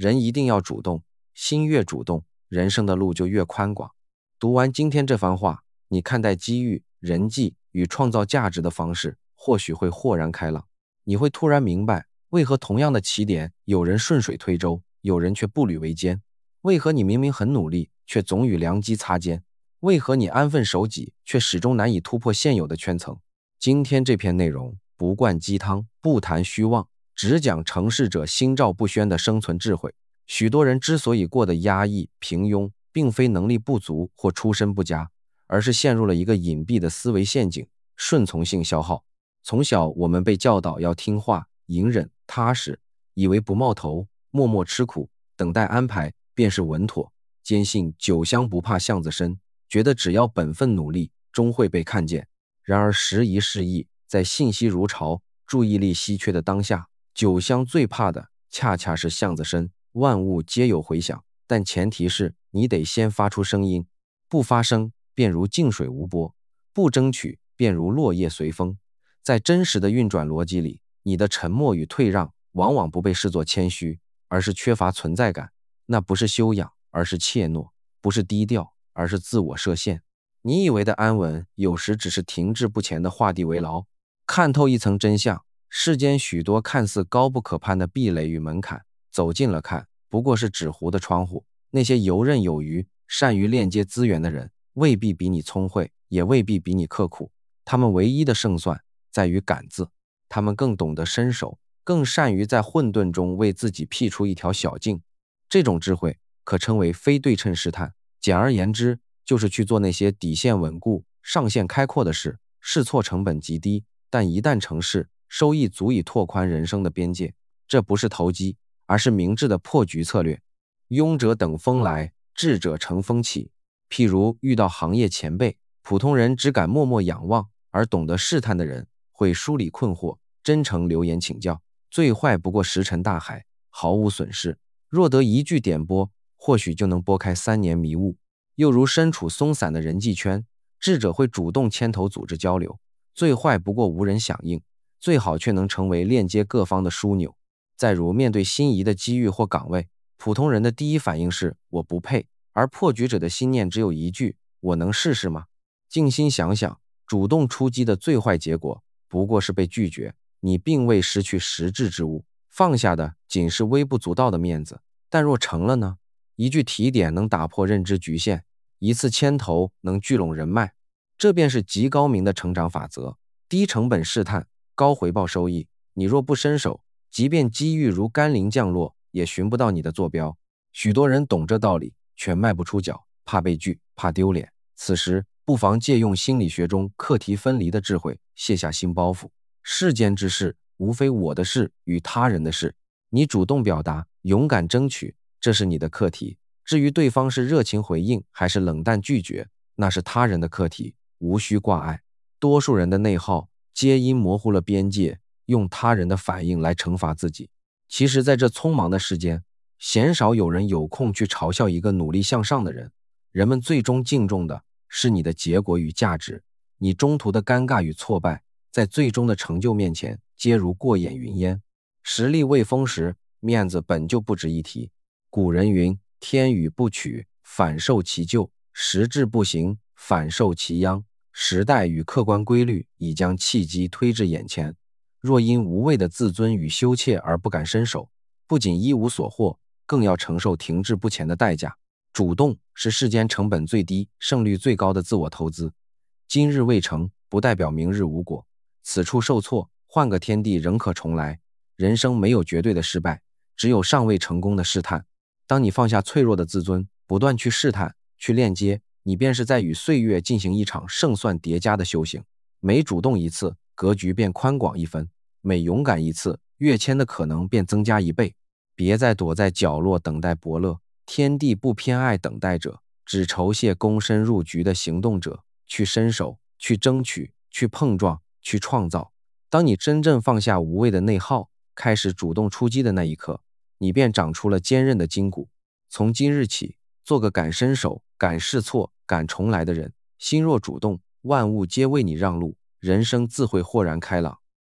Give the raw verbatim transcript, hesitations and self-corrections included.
人一定要主动，心越主动，人生的路就越宽广。读完今天这番话，你看待机遇、人际与创造价值的方式，或许会豁然开朗。你会突然明白，为何同样的起点，有人顺水推舟，有人却步履维艰。为何你明明很努力，却总与良机擦肩？为何你安分守己，却始终难以突破现有的圈层？今天这篇内容不灌鸡汤，不谈虚妄，只讲成事者心照不宣的生存智慧。许多人之所以过得压抑、平庸，并非能力不足或出身不佳，而是陷入了一个隐蔽的思维陷阱——顺从性消耗。从小我们被教导要听话、隐忍、踏实，以为不冒头、默默吃苦、等待安排便是稳妥，坚信酒香不怕巷子深，觉得只要本分努力，终会被看见。然而时移世易，在信息如潮、注意力稀缺的当下，酒香最怕的恰恰是巷子深。万物皆有回响，但前提是你得先发出声音。不发声便如静水无波，不争取便如落叶随风。在真实的运转逻辑里，你的沉默与退让往往不被视作谦虚，而是缺乏存在感。那不是修养，而是怯懦；不是低调，而是自我设限。你以为的安稳，有时只是停滞不前的画地为牢。看透一层真相，世间许多看似高不可攀的壁垒与门槛，走近了看，不过是纸糊的窗户。那些游刃有余、善于链接资源的人，未必比你聪慧，也未必比你刻苦。他们唯一的胜算在于敢字，他们更懂得伸手，更善于在混沌中为自己辟出一条小径。这种智慧可称为非对称试探。简而言之，就是去做那些底线稳固、上限开阔的事，试错成本极低，但一旦成事，收益足以拓宽人生的边界。这不是投机，而是明智的破局策略。庸者等风来，智者乘风起。譬如遇到行业前辈，普通人只敢默默仰望，而懂得试探的人会梳理困惑，真诚留言请教。最坏不过石沉大海，毫无损失。若得一句点拨，或许就能拨开三年迷雾。又如身处松散的人际圈，智者会主动牵头组织交流，最坏不过无人响应，最好却能成为链接各方的枢纽。再如面对心仪的机遇或岗位，普通人的第一反应是我不配，而破局者的心念只有一句：我能试试吗？静心想想，主动出击的最坏结果不过是被拒绝，你并未失去实质之物，放下的仅是微不足道的面子。但若成了呢？一句提点能打破认知局限，一次牵头能聚拢人脉，这便是极高明的成长法则。低成本试探，高回报收益。你若不伸手，即便机遇如甘霖降落，也寻不到你的坐标。许多人懂这道理，却迈不出脚，怕被拒，怕丢脸。此时不妨借用心理学中课题分离的智慧，卸下新包袱。世间之事，无非我的事与他人的事。你主动表达，勇敢争取，这是你的课题。至于对方是热情回应还是冷淡拒绝，那是他人的课题，无需挂碍。多数人的内耗，皆因模糊了边界，用他人的反应来惩罚自己。其实在这匆忙的世间，鲜少有人有空去嘲笑一个努力向上的人。人们最终敬重的是你的结果与价值。你中途的尴尬与挫败，在最终的成就面前，皆如过眼云烟。实力未丰时，面子本就不值一提。古人云：天与不取，反受其咎；时至不行，反受其殃。时代与客观规律已将契机推至眼前，若因无谓的自尊与羞怯而不敢伸手，不仅一无所获，更要承受停滞不前的代价。主动是世间成本最低、胜率最高的自我投资。今日未成，不代表明日无果。此处受挫，换个天地仍可重来。人生没有绝对的失败，只有尚未成功的试探。当你放下脆弱的自尊，不断去试探、去链接，你便是在与岁月进行一场胜算叠加的修行。每主动一次，格局便宽广一分；每勇敢一次，跃迁的可能便增加一倍。别再躲在角落等待伯乐，天地不偏爱等待者，只酬谢躬身入局的行动者。去伸手，去争取，去碰撞，去创造。当你真正放下无谓的内耗，开始主动出击的那一刻，你便长出了坚韧的筋骨。从今日起，做个敢伸手、敢试错、敢重来的人。心若主动，万物皆为你让路，人生自会豁然开朗。